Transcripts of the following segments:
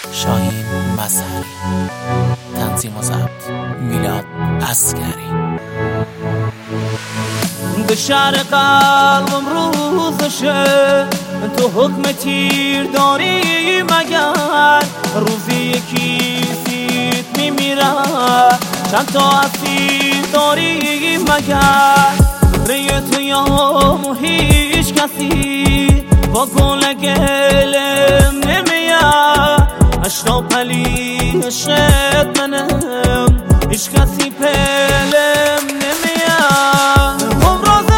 شاهین مظهری، تنظیم و ضبط میلاد عسکری. به شهر قلبم روزشه، تو حکم تیر داری مگر؟ روزی یکی سیت میمیرد، چند تا اسیر داری مگر؟ ری تو یامو هیچ کسی با گل گلم نمیاد. اشتا پلی عشقت منم، هیچ کسی پلم نمیاد. همراز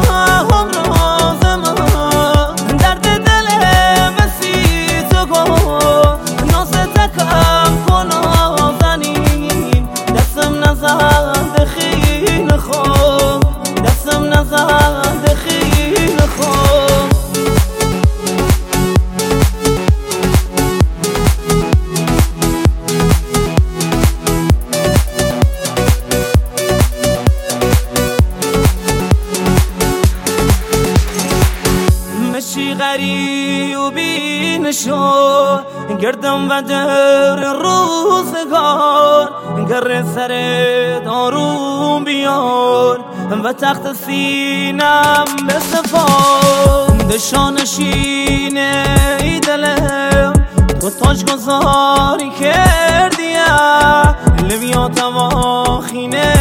من درد دلم بسی تو گو، نازه تکم کنا زنین، دستم نزد خیل خوب، دستم نزد خیل خوب. مشی غریب و بینشو گردم و در روزگار، گر سر داروم بیار و تخت سینم بسپار. دشانشین ای دلم تو تاج گذاری کردیم، لبیات و خینه